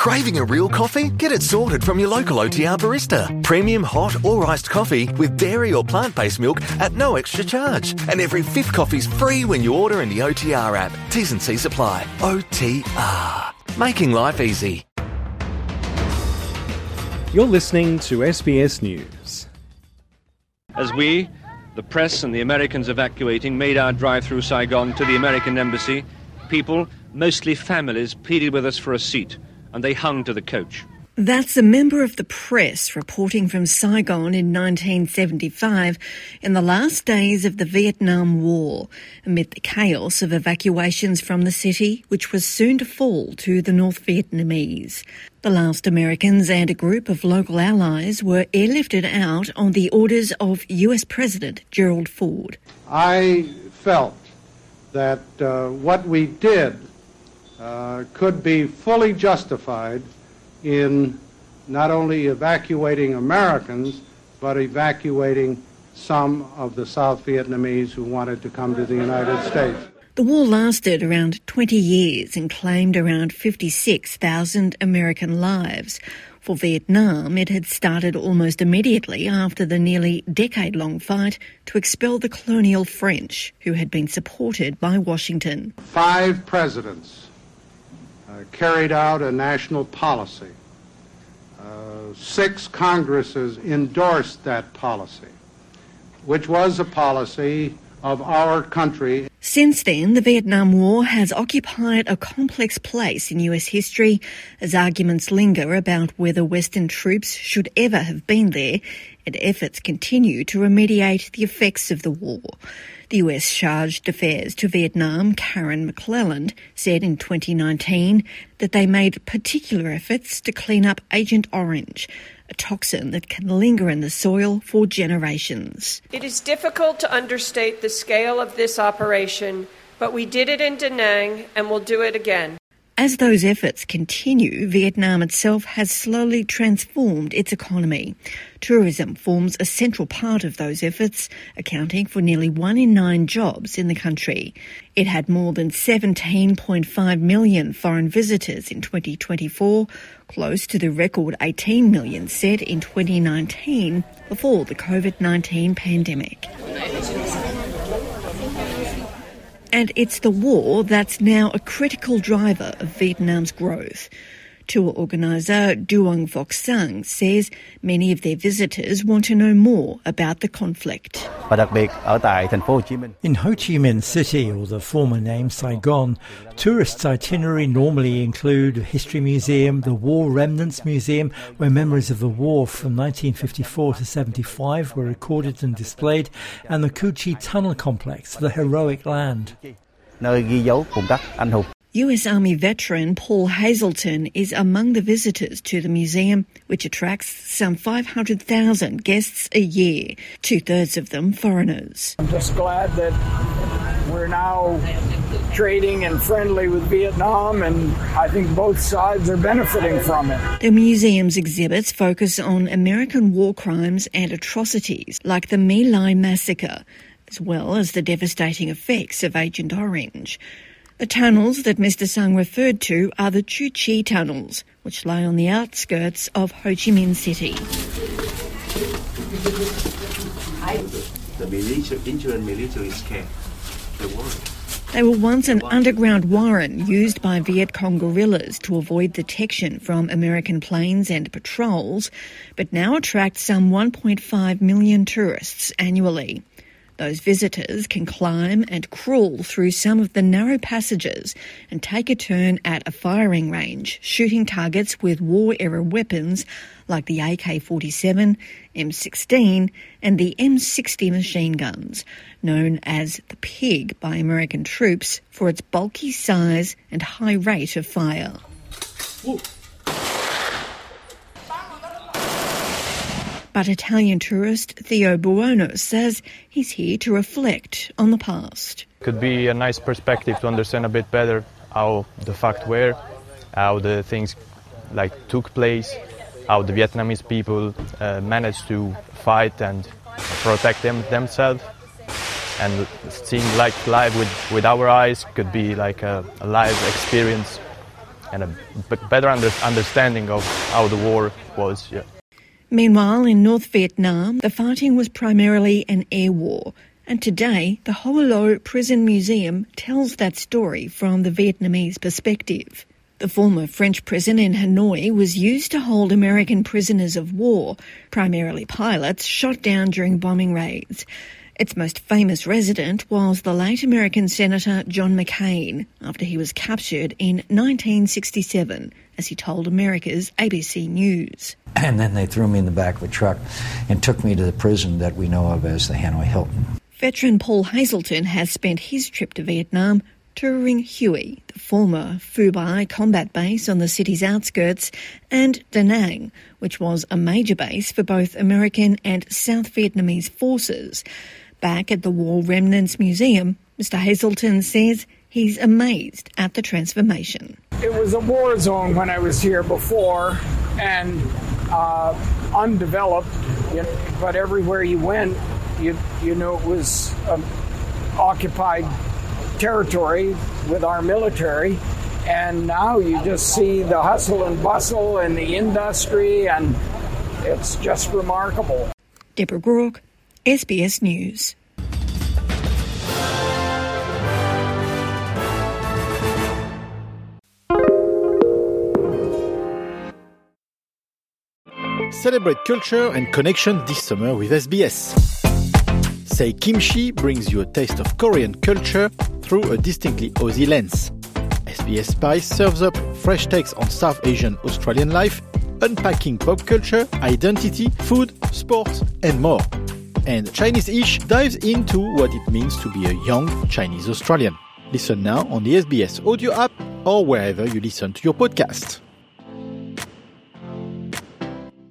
Craving a real coffee? Get it sorted from your local OTR barista. Premium hot or iced coffee with dairy or plant-based milk at no extra charge. And every fifth coffee's free when you order in the OTR app. T's and C's apply. OTR. Making life easy. You're listening to SBS News. As we, the press and the Americans evacuating, made our drive through Saigon to the American embassy, people, mostly families, pleaded with us for a seat, and they hung to the coach. That's a member of the press reporting from Saigon in 1975 in the last days of the Vietnam War, amid the chaos of evacuations from the city, which was soon to fall to the North Vietnamese. The last Americans and a group of local allies were airlifted out on the orders of US President Gerald Ford. I felt that what we did could be fully justified in not only evacuating Americans, but evacuating some of the South Vietnamese who wanted to come to the United States. The war lasted around 20 years and claimed around 56,000 American lives. For Vietnam, it had started almost immediately after the nearly decade-long fight to expel the colonial French, who had been supported by Washington. 5 presidents carried out a national policy. 6 Congresses endorsed that policy, which was a policy of our country. Since then, the Vietnam War has occupied a complex place in US history as arguments linger about whether Western troops should ever have been there, and efforts continue to remediate the effects of the war. The US chargé d'affaires to Vietnam, Karen McClelland, said in 2019 that they made particular efforts to clean up Agent Orange, a toxin that can linger in the soil for generations. It is difficult to understate the scale of this operation, but we did it in Da Nang and will do it again. As those efforts continue, Vietnam itself has slowly transformed its economy. Tourism forms a central part of those efforts, accounting for nearly 1 in 9 jobs in the country. It had more than 17.5 million foreign visitors in 2024, close to the record 18 million set in 2019 before the COVID-19 pandemic. And it's the war that's now a critical driver of Vietnam's growth. Tour organiser Duong Voc Sang says many of their visitors want to know more about the conflict. In Ho Chi Minh City, or the former name Saigon, tourists' itinerary normally include a history museum, the War Remnants Museum, where memories of the war from 1954 to 75 were recorded and displayed, and the Cu Chi Tunnel Complex, the heroic land. US Army veteran Paul Hazelton is among the visitors to the museum, which attracts some 500,000 guests a year, 2/3 of them foreigners. I'm just glad that we're now trading and friendly with Vietnam, and I think both sides are benefiting from it. The museum's exhibits focus on American war crimes and atrocities like the My Lai massacre, as well as the devastating effects of Agent Orange. The tunnels that Mr Sang referred to are the Cu Chi tunnels, which lie on the outskirts of Ho Chi Minh City. The military is scared. They worry. They were once an underground warren used by Viet Cong guerrillas to avoid detection from American planes and patrols, but now attract some 1.5 million tourists annually. Those visitors can climb and crawl through some of the narrow passages and take a turn at a firing range, shooting targets with war-era weapons like the AK-47, M16 and the M60 machine guns, known as the Pig by American troops for its bulky size and high rate of fire. Ooh. But Italian tourist Theo Buono says he's here to reflect on the past. Could be a nice perspective to understand a bit better how the fact were, how the things took place, how the Vietnamese people managed to fight and protect themselves. And seeing live with our eyes could be like a live experience and a better understanding of how the war was. Yeah. Meanwhile, in North Vietnam, the fighting was primarily an air war. And today, the Ho Lo Prison Museum tells that story from the Vietnamese perspective. The former French prison in Hanoi was used to hold American prisoners of war, primarily pilots, shot down during bombing raids. Its most famous resident was the late American Senator John McCain, after he was captured in 1967, as he told America's ABC News. And then they threw me in the back of a truck and took me to the prison that we know of as the Hanoi Hilton. Veteran Paul Hazelton has spent his trip to Vietnam touring Hue, the former Phu Bai combat base on the city's outskirts, and Da Nang, which was a major base for both American and South Vietnamese forces. Back at the War Remnants Museum, Mr. Hazelton says he's amazed at the transformation. It was a war zone when I was here before, and undeveloped, but everywhere you went, you know it was occupied territory with our military, and now you just see the hustle and bustle and the industry, and it's just remarkable. Deborah Grook, SBS News. Celebrate culture and connection this summer with SBS. Say Kimchi brings you a taste of Korean culture through a distinctly Aussie lens. SBS Spice serves up fresh takes on South Asian Australian life, unpacking pop culture, identity, food, sports, and more. And Chinese-ish dives into what it means to be a young Chinese Australian. Listen now on the SBS audio app or wherever you listen to your podcast.